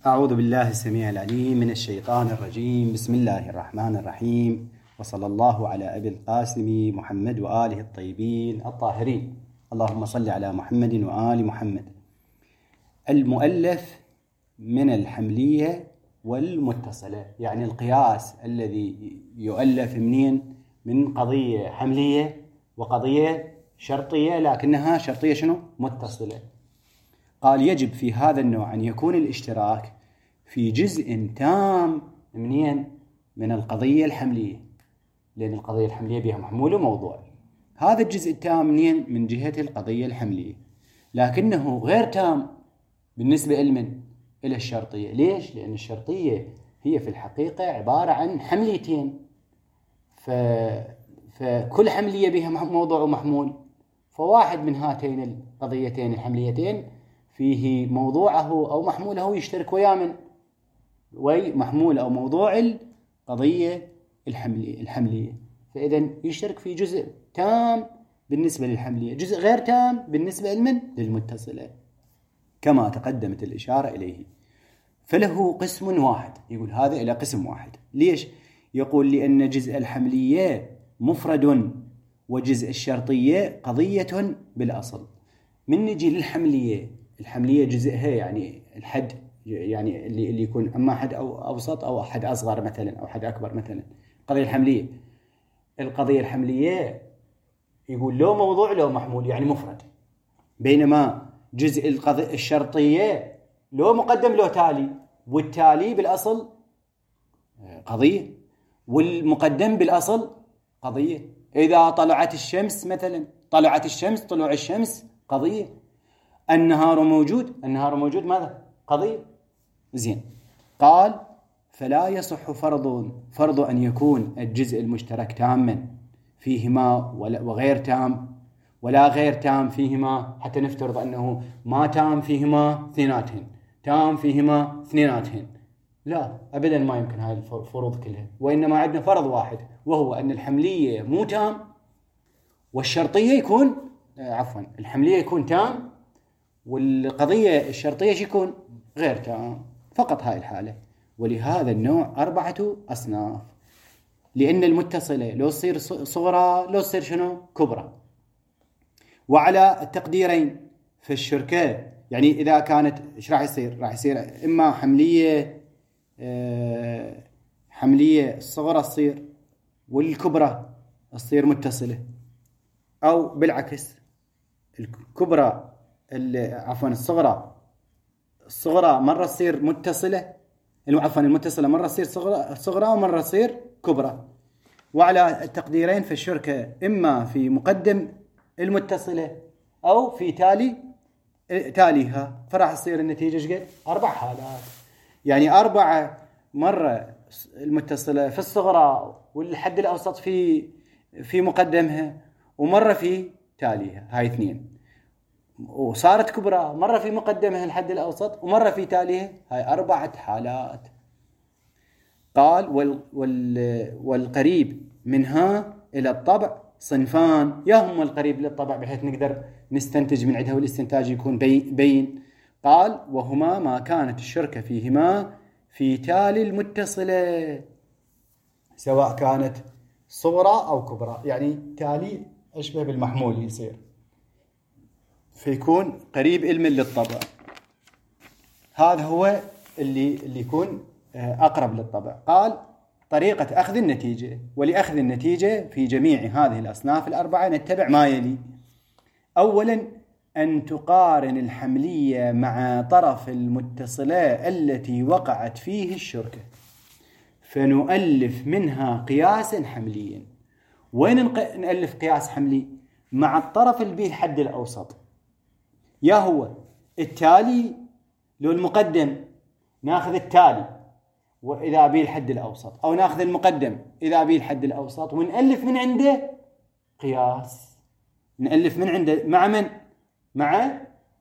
أعوذ بالله السميع العليم من الشيطان الرجيم. بسم الله الرحمن الرحيم، وصلى الله على أبي القاسم محمد وآله الطيبين الطاهرين. اللهم صل على محمد وآل محمد. المؤلف من الحملية والمتصلة، يعني القياس الذي يؤلف من قضية حملية وقضية شرطية، لكنها شرطية شنو؟ متصلة. قال يجب في هذا النوع أن يكون الاشتراك في جزء تام من القضية الحملية، لأن القضية الحملية بها محمول وموضوع. هذا الجزء التام من جهة القضية الحملية، لكنه غير تام بالنسبة إلى الشرطية. ليش؟ لأن الشرطية هي في الحقيقة عبارة عن حمليتين، فكل حملية بها موضوع ومحمول، فواحد من هاتين القضيتين الحمليتين فيه موضوعه أو محموله يشترك ويا محمول أو موضوع القضية الحملية. فإذا يشترك في جزء تام بالنسبة للحملية، جزء غير تام بالنسبة للمتصلة، كما تقدمت الإشارة إليه. فله قسم واحد، يقول هذا إلى قسم واحد. ليش؟ يقول لأن جزء الحملية مفرد وجزء الشرطية قضية بالأصل. من نجي الحملية جزئها يعني الحد، يعني اللي يكون أما حد أو أوسط أو حد أصغر مثلا أو حد أكبر مثلا. القضية الحملية يقول له موضوع له محمول، يعني مفرد، بينما جزء الشرطية له مقدم له تالي، والتالي بالأصل قضية والمقدم بالأصل قضية. إذا طلعت الشمس مثلا، طلوع الشمس قضية. النهار موجود ماذا؟ قضية. زين. قال فلا يصح فرض أن يكون الجزء المشترك تاما فيهما وغير تام، ولا غير تام فيهما، حتى نفترض أنه ما تام فيهما اثنيناتهن، تام فيهما اثنيناتهن. لا أبدا، ما يمكن هاي الفروض كلها، وإنما عندنا فرض واحد، وهو أن الحملية مو تام والشرطية يكون الحملية يكون تام والقضية الشرطية يكون غير تام، فقط هاي الحالة. ولهذا النوع 4 أصناف، لأن المتصلة لو تصير صغرى لو تصير شنو؟ كبرى. وعلى التقديرين في الشركة، يعني إذا كانت إيش راح يصير إما حملية الصغرى تصير والكبرى تصير متصلة، أو بالعكس الكبرى الصغرى مرة تصير متصلة، المتصلة مرة تصير صغرى ومرة تصير كبرى. وعلى التقديرين في الشركة إما في مقدم المتصلة أو في تاليها، فراح تصير النتيجة قد 4 حالات، يعني 4 مرة المتصلة في الصغرى والحد الأوسط في مقدمها، ومرة في تاليها، هاي 2. وصارت كبرى مرة في مقدمها الحد الأوسط ومرة في تاليها، هاي 4 حالات. قال والقريب منها إلى الطبع صنفان، هم القريب للطبع بحيث نقدر نستنتج من عندها والاستنتاج يكون بين. قال وهما ما كانت الشركة فيهما في تالي المتصلة، سواء كانت صغرى أو كبرى، يعني تالي أشبه بالمحمول يصير، فيكون قريب للطبع. هذا هو اللي يكون أقرب للطبع. قال طريقة أخذ النتيجة، ولأخذ النتيجة في جميع هذه الأصناف 4 نتبع ما يلي. أولا أن تقارن الحملية مع طرف المتصلة التي وقعت فيه الشركة، فنؤلف منها قياسا حمليا. وين نألف قياس حملي؟ مع الطرف اللي به الحد الأوسط، يا هو التالي لو المقدم ناخذ التالي وإذا به الحد الأوسط، أو ناخذ المقدم إذا به الحد الأوسط، ونألف من عنده قياس. نألف من عنده مع من؟ مع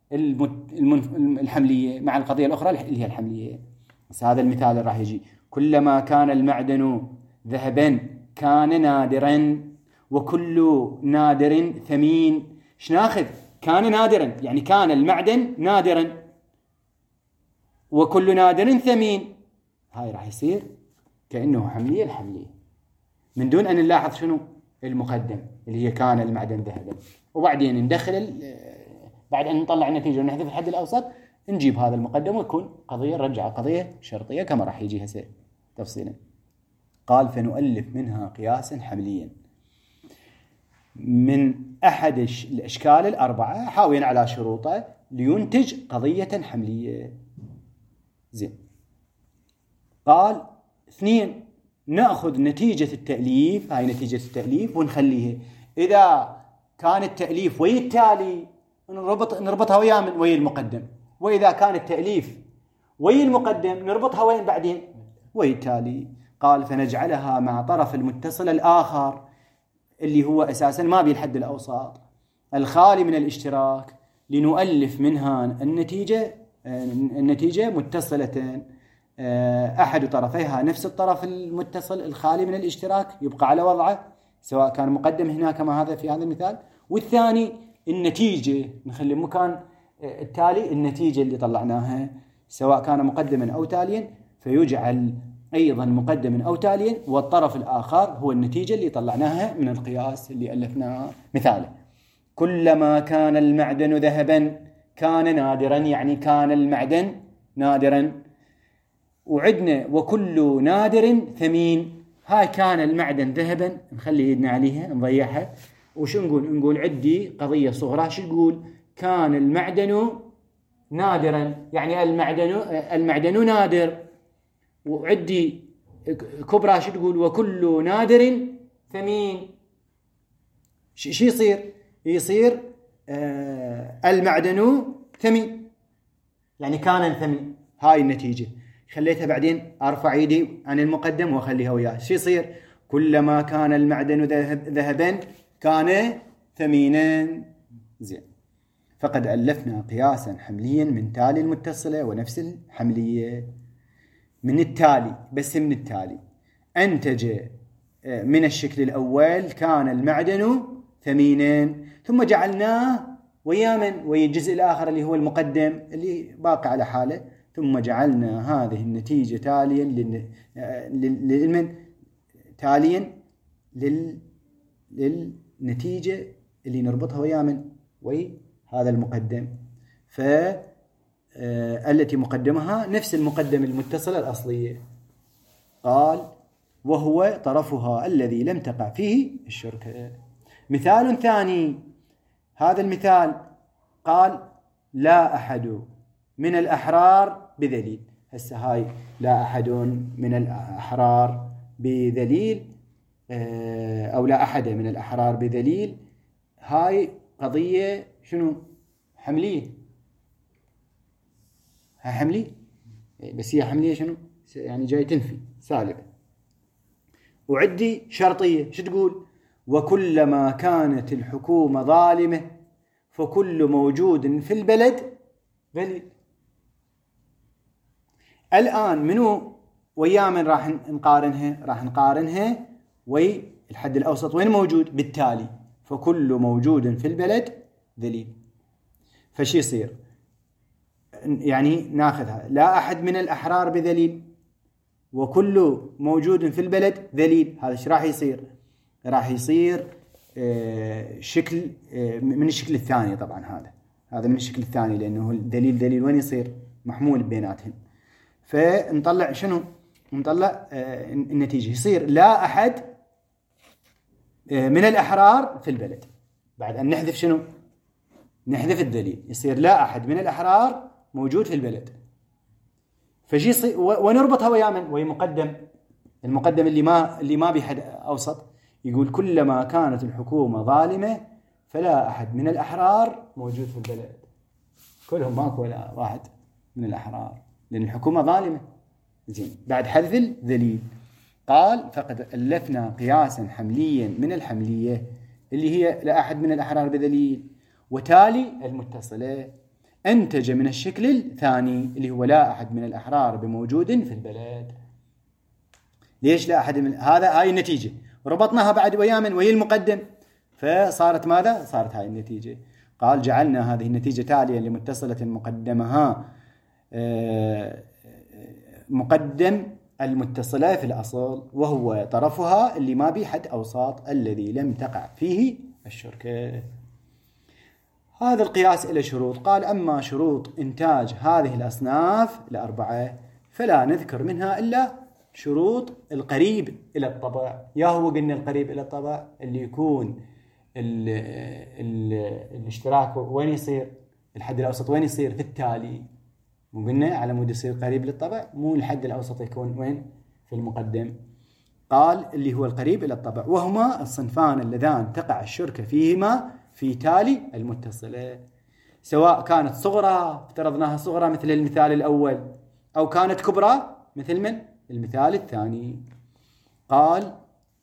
الحملية، مع القضية الأخرى اللي هي الحملية. بس هذا المثال اللي راح يجي: كلما كان المعدن ذهبا كان نادرا، وكل نادر ثمين. ايش ناخذ؟ كان نادرا، يعني كان المعدن نادرا، وكل نادر ثمين. هاي راح يصير كأنه حملية الحملية من دون أن نلاحظ شنو المقدم اللي هي كان المعدن ذهبا، وبعدين ندخل بعد أن نطلع النتيجة ونحذف الحد الأوسط نجيب هذا المقدم ويكون قضية رجع قضية شرطية كما راح يجي هسه تفصيلا. قال فنؤلف منها قياسا حمليا من أحد الأشكال الأربعة حاويا على شروطه لينتج قضية حملية. زين. قال 2 نأخذ نتيجة التأليف، هاي نتيجة التأليف ونخليها إذا كان التأليف ويا التالي نربطها ويا المقدم، وإذا كان التأليف ويا المقدم نربطها وين بعدين ويا التالي. قال فنجعلها مع طرف المتصل الآخر اللي هو أساسا ما بيه الحد الأوسط الخالي من الاشتراك لنؤلف منها النتيجة متصلة أحد طرفيها نفس الطرف المتصل الخالي من الاشتراك يبقى على وضعه سواء كان مقدم هنا كما هذا في هذا المثال، والثاني النتيجة نخلي مكان التالي النتيجة اللي طلعناها سواء كان مقدما أو تاليا فيجعل أيضا مقدما أو تاليا، والطرف الآخر هو النتيجة اللي طلعناها من القياس اللي ألفناه. مثاله كلما كان المعدن ذهبا كان نادرا، يعني كان المعدن نادرا. وعدنا وكل نادر ثمين، هاي كان المعدن ذهبا نخلي يدنا عليها نضيعها، وشو نقول عدي قضية صغرى شو تقول كان المعدن نادرا، يعني المعدن نادر. وعدي كبرى شو تقول وكل نادر ثمين. شو يصير المعدن ثمين يعني كان ثمين. هاي النتيجة خليتها بعدين أرفع يدي عن المقدم وأخليها وياه. شو يصير كلما كان المعدن ذهبا كان ثمينا. زين. فقد ألفنا قياسا حمليا من تالي المتصلة ونفس الحملية من التالي، بس من التالي أنتج من الشكل الأول كان المعدن ثمينا، ثم جعلناه ويا الجزء الآخر اللي هو المقدم اللي باقي على حاله، ثم جعلنا هذه النتيجة تاليا للنتيجة اللي نربطها ويا هذا المقدم، التي مقدمها نفس المقدم المتصلة الأصلية. قال وهو طرفها الذي لم تقع فيه الشركة. مثال ثاني، هذا المثال قال لا أحد من الأحرار بذليل. هسه هاي لا أحد من الأحرار بذليل أو لا أحد من الأحرار بذليل، هاي قضية شنو حملية. هاي حملية، بس هي حملية شنو يعني جاي تنفي سالبة. وعدي شرطية شو تقول وكلما كانت الحكومة ظالمة فكل موجود في البلد ذليل. الآن منو ويا من راح نقارنها وي الحد الأوسط وين موجود بالتالي فكل موجود في البلد ذليل. فشي يصير يعني ناخذها لا أحد من الأحرار بذليل وكل موجود في البلد ذليل. هذا ايش راح يصير شكل من الشكل الثاني. طبعا هذا من الشكل الثاني لأنه الدليل وين يصير محمول بيناتهم. فنطلع شنو نطلع النتيجة يصير لا أحد من الأحرار في البلد. بعد أن نحذف شنو نحذف الدليل يصير لا أحد من الأحرار موجود في البلد. فشي ونربطها ويا المقدم اللي ما بحد أوسط. يقول كلما كانت الحكومة ظالمة فلا أحد من الأحرار موجود في البلد. كلهم ماكو ولا واحد من الأحرار لأن الحكومة ظالمة. زين. بعد حذف الذليل قال فقد ألفنا قياسا حمليا من الحملية اللي هي لا أحد من الأحرار بذليل وتالي المتصلة أنتج من الشكل الثاني اللي هو لا أحد من الأحرار بموجود في البلد. ليش لا أحد من هاي النتيجة ربطناها بعد ويا المقدم فصارت ماذا صارت هاي النتيجة. قال جعلنا هذه النتيجة تاليا لمتصلة مقدمها مقدم المتصلة في الأصل، وهو طرفها اللي ما بيه حد أوساط الذي لم تقع فيه الشركة. هذا القياس إلى شروط. قال: أما شروط إنتاج هذه الأصناف الأربعة فلا نذكر منها إلا شروط القريب إلى الطبع. يا هو قلنا القريب إلى الطبع اللي يكون الاشتراك وين يصير، الحد الأوسط وين يصير في التالي، وقلنا على مود يصير قريب للطبع، مو الحد الأوسط يكون وين في المقدم. قال اللي هو القريب إلى الطبع، وهما الصنفان اللذان تقع الشركة فيهما في تالي المتصلة، سواء كانت صغرى افترضناها صغرى مثل المثال الأول، أو كانت كبرى مثل من المثال الثاني. قال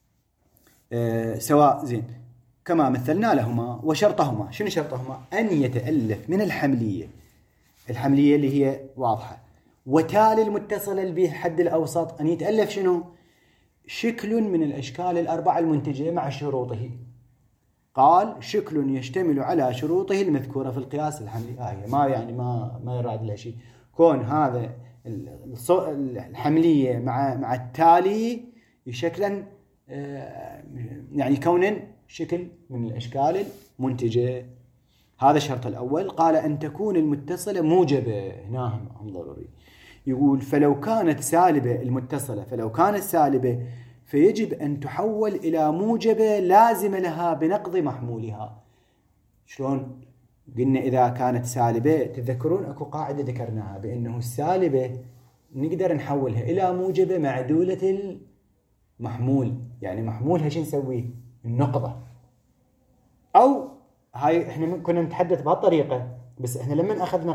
سواء زين كما مثلنا لهما. وشرطهما، شنو شرطهما؟ أن يتألف من الحملية اللي هي واضحة، وتالي المتصلة اللي به الحد الأوسط أن يتألف شنو؟ شكل من الأشكال الأربعة المنتجة مع شروطه. قال شكل يشتمل على شروطه المذكورة في القياس الحملي. ما يعني ما يراد له شيء، كون هذا الحملية مع التالي شكلا يعني كونا شكل من الأشكال المنتجة. هذا الشرط الأول. قال أن تكون المتصلة موجبة. هنا هم ضروري. يقول فلو كانت سالبة المتصلة، فلو كانت سالبة فيجب أن تحول إلى موجبة لازمة لها بنقض محمولها. شلون؟ قلنا إذا كانت سالبة، تذكرون أكو قاعدة ذكرناها بأنه السالبة نقدر نحولها إلى موجبة معدولة المحمول. يعني محمولها شو نسويه؟ النقضة. أو هاي إحنا كنا نتحدث بهالطريقة، بس إحنا لما أخذنا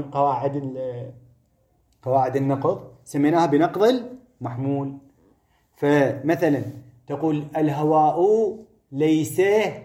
قواعد النقض سميناها بنقض المحمول. فمثلا تقول الهواء ليس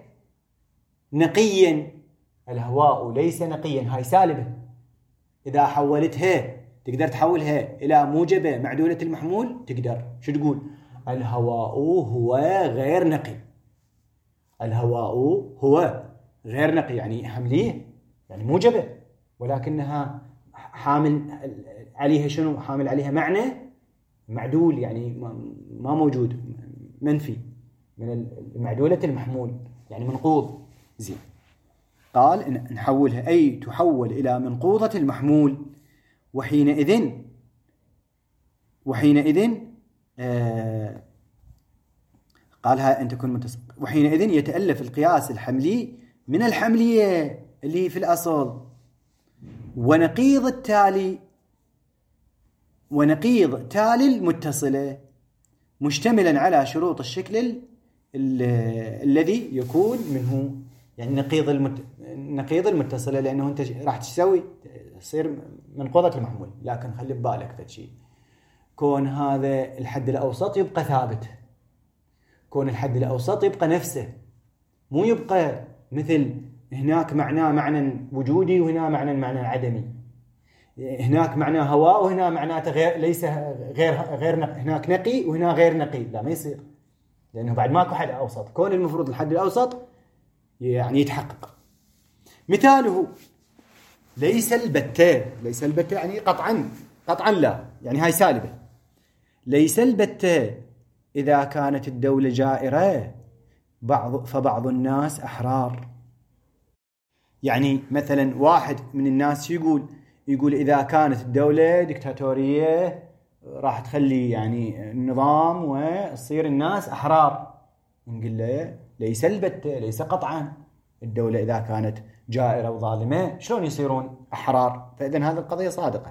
نقيا، الهواء ليس نقيا، هاي سالبة. إذا حولتها تقدر تحولها إلى موجبة معدولة المحمول، تقدر. شو تقول؟ الهواء هو غير نقي. الهواء هو غير نقي يعني حمليه، يعني موجبة، ولكنها حامل عليها شنو؟ حامل عليها معنى معدول، يعني ما موجود، منفي من معدولة المحمول، يعني منقوض. زين. قال إن نحولها أي تحول إلى منقوضة المحمول، وحينئذ قالها أن تكون متصل. وحينئذ يتألف القياس الحملي من الحملية اللي في الأصل، ونقيض تالي المتصلة، مشتملا على شروط الشكل الذي يكون منه، يعني نقيض المتصلة، لأنه أنت راح تسوي تصير منقوضة المحمول. لكن خلي ببالك فشي، كون هذا الحد الأوسط يبقى ثابت، كون الحد الأوسط يبقى نفسه، مو يبقى مثل هناك معنى وجودي وهنا معنى عدمي، هناك معنى هواء وهنا معناته غير هناك نقي وهنا غير نقي. لا، ما يصير، لأنه بعد ماكو حد أوسط. كون المفروض الحد الأوسط يعني يتحقق. مثاله ليس البتة يعني قطعا لا، يعني هاي سالبة. ليس البتة إذا كانت الدولة جائرة فبعض الناس أحرار. يعني مثلا واحد من الناس يقول إذا كانت الدولة ديكتاتورية راح تخلي يعني النظام وتصير الناس أحرار. نقول له ليس البتة، ليس قطعا. الدولة إذا كانت جائرة وظالمة شلون يصيرون أحرار؟ فإذن هذه القضية صادقة.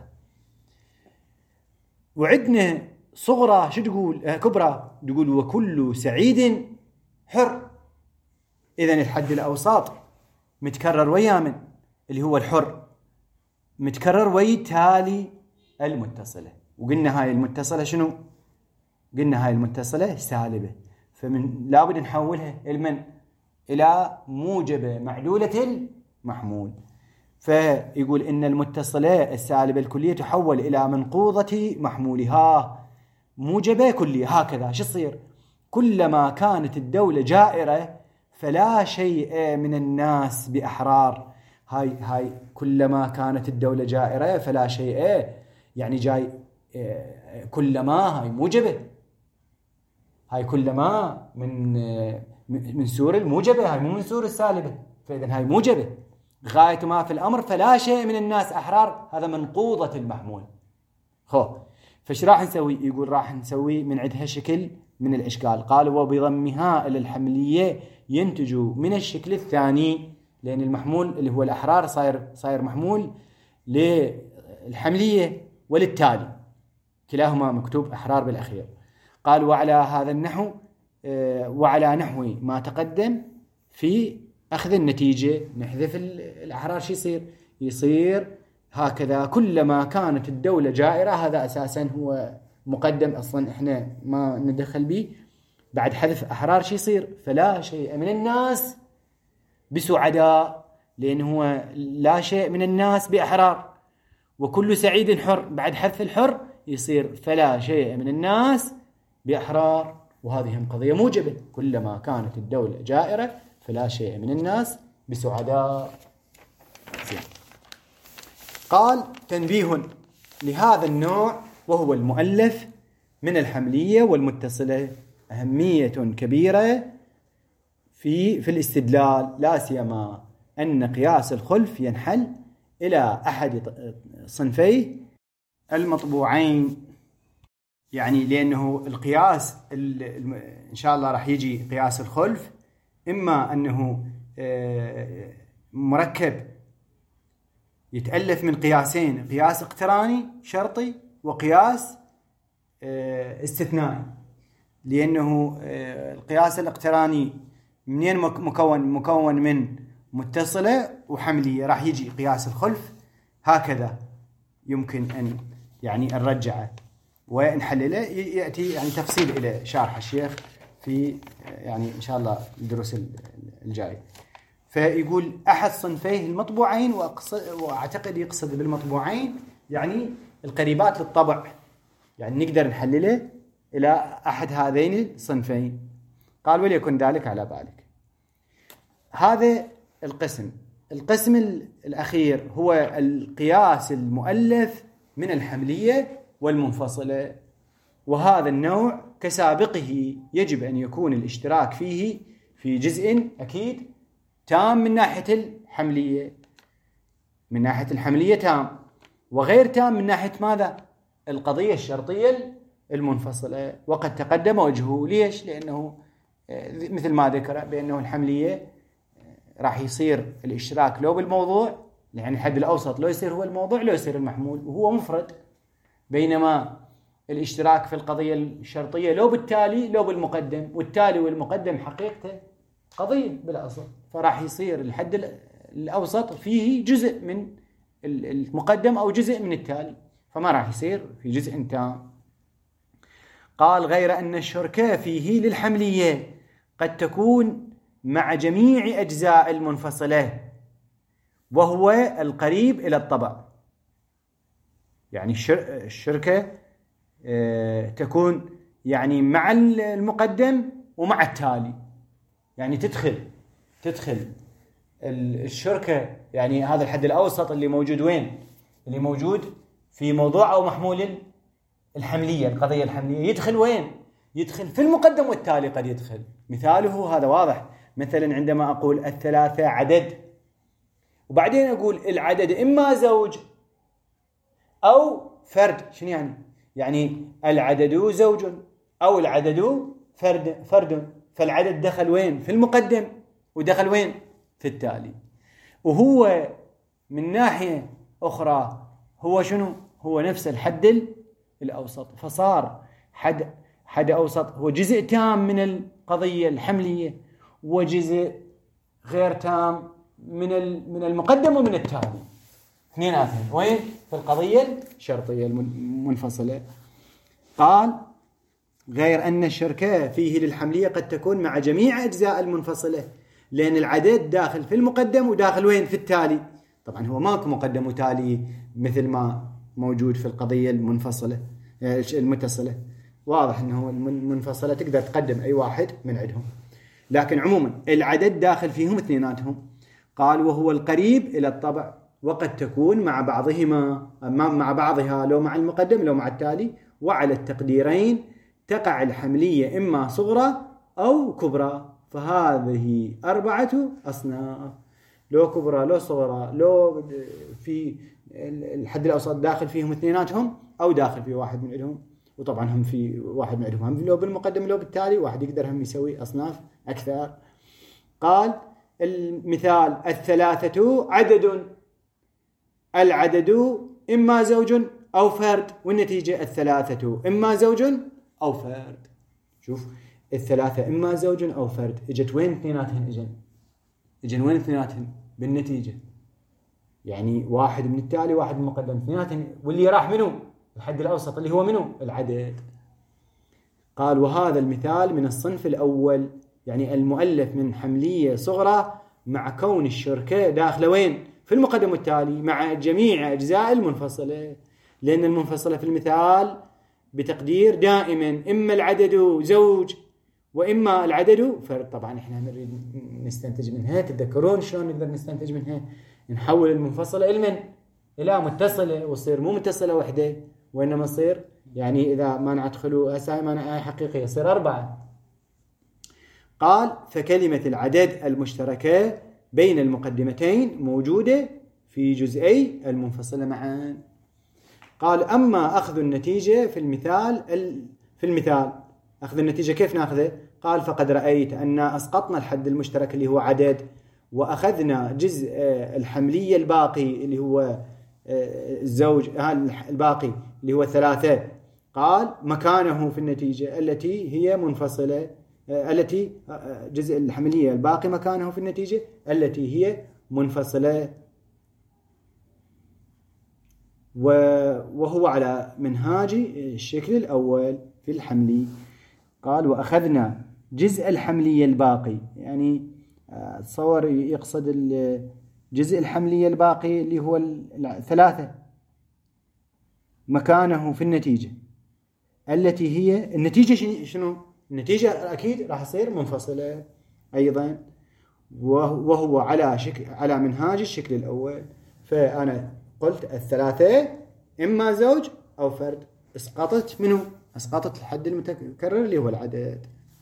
وعندنا صغرى شو تقول؟ كبرى تقول وكل سعيد حر. إذن الحد الأوسط متكرر ويا من اللي هو الحر، متكرر ويتالي المتصلة. وقلنا هاي المتصلة شنو؟ قلنا هاي المتصلة سالبة، فمن لابد نحولها إلى موجبة معدولة المحمول. فيقول إن المتصلة السالبة الكلية تحول إلى منقوضة محمولها موجبة كلية. هكذا شو يصير؟ كلما كانت الدولة جائرة فلا شيء من الناس بأحرار، هاي كلما كانت الدولة جائرة فلا شيء، يعني جاي كلما، هاي موجبة، هاي كلما من سور الموجبة، هاي مو من سور السالبة، فإذا هاي موجبة. غاية ما في الأمر فلا شيء من الناس أحرار، هذا منقوضة المحمول. فش راح نسوي؟ يقول راح نسوي من عندها شكل من الإشكال. قال وبضمها إلى الحملية ينتج من الشكل الثاني، لأن المحمول اللي هو الأحرار صاير محمول للحملية وللتالي، كلاهما مكتوب أحرار بالأخير. قال وعلى هذا النحو، وعلى نحو ما تقدم في أخذ النتيجة، نحذف الأحرار، شو يصير هكذا كلما كانت الدولة جائرة. هذا أساسا هو مقدم أصلا إحنا ما ندخل به. بعد حذف أحرار شو يصير؟ فلا شيء من الناس بسعداء، لأنه هو لا شيء من الناس بأحرار، وكل سعيد حر. بعد حذف الحر يصير فلا شيء من الناس بأحرار، وهذه هم قضية موجبة. كلما كانت الدولة جائرة فلا شيء من الناس بسعداء. قال تنبيه لهذا النوع وهو المؤلف من الحملية والمتصلة أهمية كبيرة في الاستدلال، لا سيما أن قياس الخلف ينحل إلى أحد صنفي المطبوعين. يعني لأنه القياس إن شاء الله راح يجي قياس الخلف، إما أنه مركب يتألف من قياسين، قياس اقتراني شرطي وقياس استثنائي. لأنه القياس الاقتراني منين مكون من متصلة وحملية، راح يجي قياس الخلف هكذا. يمكن أن يعني نرجعه ونحلله، يأتي يعني تفصيل إلى شرح الشيخ في يعني إن شاء الله الدروس الجاي. فيقول أحد صنفيه المطبوعين، وأعتقد يقصد بالمطبوعين يعني القريبات للطبع، يعني نقدر نحلله إلى أحد هذين الصنفين. قال وليكن ذلك على بالك. هذا القسم الأخير هو القياس المؤلف من الحملية والمنفصلة، وهذا النوع كسابقه يجب أن يكون الاشتراك فيه في جزء أكيد تام من ناحية الحملية، من ناحية الحملية تام، وغير تام من ناحية ماذا؟ القضية الشرطية المنفصلة. وقد تقدم وجهه. ليش؟ لأنه مثل ما ذكر بأنه الحملية راح يصير الاشتراك لو بالموضوع، يعني الحد الأوسط لو يصير هو الموضوع لو يصير المحمول وهو مفرد، بينما الاشتراك في القضية الشرطية لو بالتالي لو بالمقدم، والتالي والمقدم حقيقته قضية بالأصل، فراح يصير الحد الأوسط فيه جزء من المقدم أو جزء من التالي، فما راح يصير في جزء تام. قال غير أن الشركة فيه للحملية قد تكون مع جميع أجزاء المنفصلة، وهو القريب إلى الطبع. يعني الشركة تكون يعني مع المقدم ومع التالي، يعني تدخل الشركة، يعني هذا الحد الأوسط اللي موجود وين؟ اللي موجود في موضوع أو محمول الحملية، القضية الحملية، يدخل وين؟ يدخل في المقدم والتالي. قد يدخل مثاله هذا واضح، مثلا عندما أقول الثلاثة عدد، وبعدين أقول العدد إما زوج أو فرد. شنو يعني؟ يعني العدد زوج أو العدد فرد، فالعدد دخل وين؟ في المقدم، ودخل وين؟ في التالي. وهو من ناحية أخرى هو شنو؟ هو نفس الحد الأوسط، فصار حد أوسط هو جزء تام من القضية الحملية، وجزء غير تام من المقدم ومن التالي، اثنيناتهم وين؟ في القضية الشرطية المنفصلة. قال غير أن الشركة فيه للحملية قد تكون مع جميع أجزاء المنفصلة، لأن العدد داخل في المقدم وداخل وين؟ في التالي. طبعا هو ماكو مقدم وتالي مثل ما موجود في القضية المتصلة. واضح أنه المنفصلة تقدر تقدم أي واحد من عندهم، لكن عموما العدد داخل فيهم اثنيناتهم. قال وهو القريب إلى الطبع، وقد تكون مع بعضها لو مع المقدم لو مع التالي. وعلى التقديرين تقع الحملية إما صغرى أو كبرى، فهذه 4 أصناف: لو كبرى لو صغرى، لو في الحد الأوسط داخل فيهم اثنيناتهم أو داخل في واحد من عندهم. وطبعا هم في واحد من عندهم هم لو بالمقدم لو بالتالي، واحد يقدر هم يسوي أصناف أكثر. قال المثال: 3 عدد، العدد إما زوج أو فرد، والنتيجة 3 إما زوج أو فرد. شوف 3 إما زوج أو فرد، اجت وين اثنيناتهن؟ اجن وين اثنيناتهن بالنتيجة؟ يعني واحد من التالي واحد من المقدم، اثنيناتهن، واللي راح منه الحد الأوسط اللي هو منه العدد. قال وهذا المثال من الصنف الأول، يعني المؤلف من حملية صغرى مع كون الشركة داخله وين؟ في المقدم والتالي مع جميع أجزاء المنفصلة، لأن المنفصلة في المثال بتقدير دائما إما العدد زوج وإما العدد فرد. طبعا احنا نريد نستنتج منها، تتذكرون شلون نقدر نستنتج منها؟ نحول المنفصلة إلى متصلة، وتصير مو متصلة وحدة، وإنما تصير يعني إذا ما ندخلوا هسه معناها حقيقية يصير 4. قال فكلمة العدد المشتركة بين المقدمتين موجودة في جزئي المنفصلة معا. قال أما أخذ النتيجة في المثال أخذ النتيجة كيف نأخذه؟ قال فقد رأيت أن أسقطنا الحد المشترك اللي هو عدد، وأخذنا جزء الحملية الباقي اللي هو الزوج الباقي اللي هو 3. قال مكانه في النتيجة التي هي منفصلة، التي جزء الحملية الباقي مكانه في النتيجة التي هي منفصلة، وهو على منهاج الشكل الأول في الحملي. قال وأخذنا جزء الحملية الباقي، يعني تصور يقصد الجزء الحملية الباقي اللي هو 3 مكانه في النتيجة التي هي النتيجة. شنو النتيجة؟ أكيد راح يصير منفصلة أيضا، وهو على منهاج الشكل الأول. فأنا قلت 3 إما زوج أو فرد، اسقطت الحد المتكرر اللي هو العدد.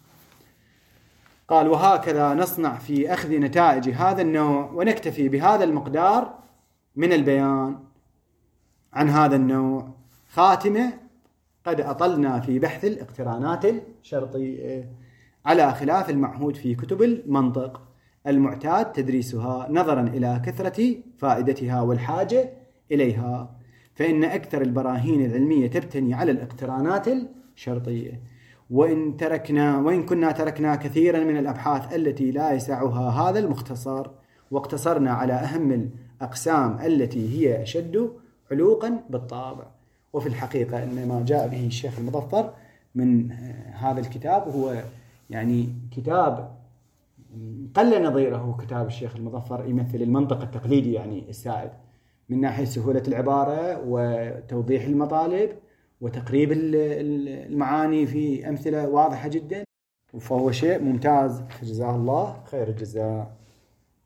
قال وهكذا نصنع في أخذ نتائج هذا النوع، ونكتفي بهذا المقدار من البيان عن هذا النوع. خاتمة: قد أطلنا في بحث الاقترانات الشرطية على خلاف المعهود في كتب المنطق المعتاد تدريسها، نظرا إلى كثرة فائدتها والحاجة إليها، فإن أكثر البراهين العلمية تبتني على الاقترانات الشرطية، وإن كنا تركنا كثيرا من الأبحاث التي لا يسعها هذا المختصر، واقتصرنا على أهم الأقسام التي هي أشد علوقا بالطابع. وفي الحقيقة أن ما جاء به الشيخ المظفر من هذا الكتاب هو يعني كتاب قل نظيره كتاب الشيخ المظفر، يمثل المنطق التقليدي يعني السائد من ناحية سهولة العبارة وتوضيح المطالب وتقريب المعاني في أمثلة واضحة جدا، فهو شيء ممتاز، جزاه الله خير الجزاء.